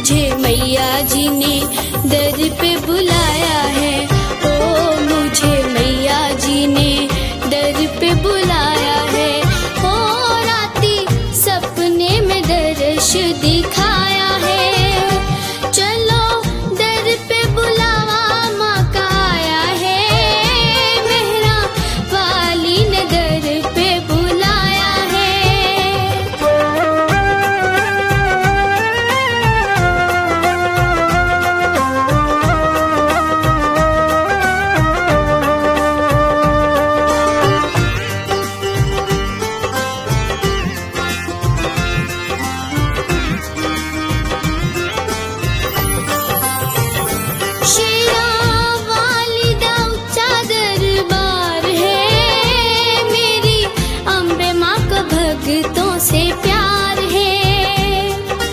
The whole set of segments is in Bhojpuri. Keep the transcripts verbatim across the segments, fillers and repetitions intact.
मुझे मैया जी ने दर पे बुलाया है। ओ मुझे मैया जी ने दर पे बुलाया है। ओ राती सपने में दर्श दिखाया है। चलो दर पे बुलावा माँ का आया है। मेहरा वाली ने दर पे बुलाया है। शेरा वाली दा ऊंचा दरबार है। मेरी अम्बे माँ का भक्तों से प्यार है।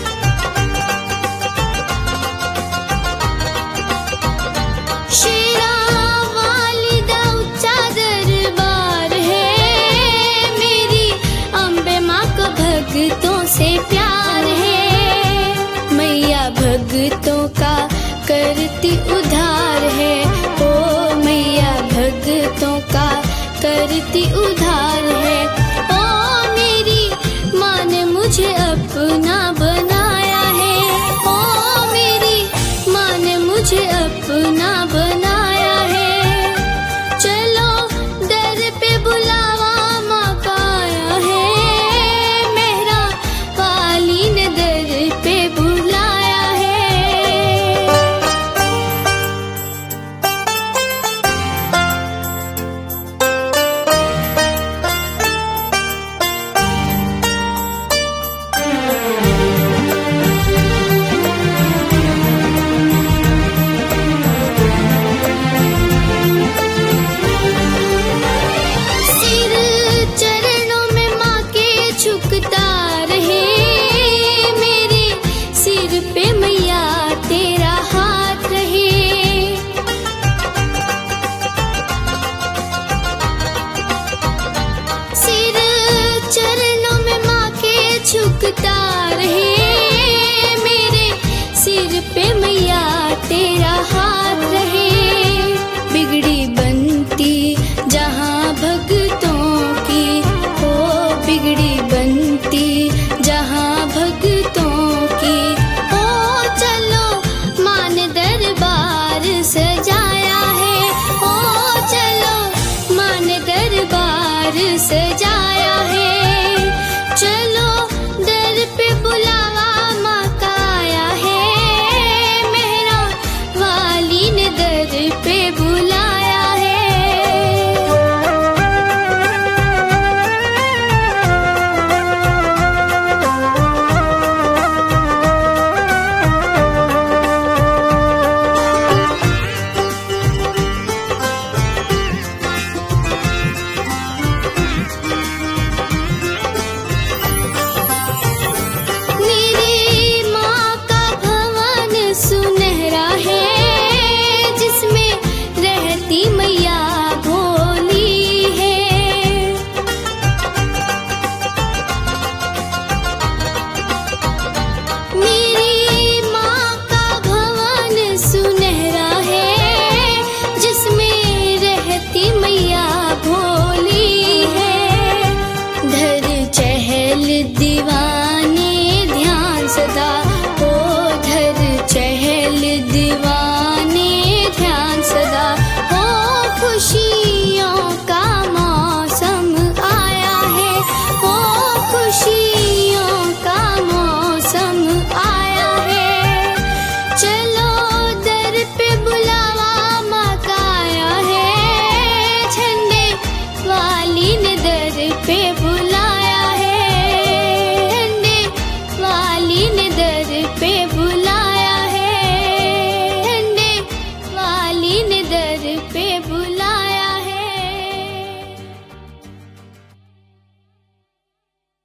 शेरा वाली दा ऊंचा दरबार है। मेरी अम्बे माँ का भक्तों से प्यार है। मैया भक्तों का करती उधार है। ओ मैया भक्तों का करती उधार है। ओ मेरी माँ ने मुझे अपना बनाया है। ओ मेरी माँ ने मुझे अपना बनाया है। चलो दर पे बुलावा माँ का आया है। मेहरा वाली ने दर पे बुलाया है। सिर चरणों में माँ के झुकता रहे। मेरे सिर पे मैया तेरा हाथ रहे। सिर चरणों में माँ के झुकता रहे। मेरे सिर पे मैया तेरा हाथ रहे। बिगड़ी बनती जहाँ भक्तों की, ओ बिगड़ी बनती जहाँ भक्तों की। ओ चलो मान दरबार सजाया है। ओ चलो मान दरबार सजाया है। चलो दर पे बुलावा माँ का आया है। मेहरा वाली ने दर पे बुलाया है। मेरी माँ का भवन सुनहरा है। जिसमें रहती मैया भोली है। मेरी माँ का भवन सुनहरा है। जिसमें रहती मैया भोली है। धर चहल दीवाने ध्यान सदा। ओ धर चहल दीवाने ध्यान सदा। ओ खुशी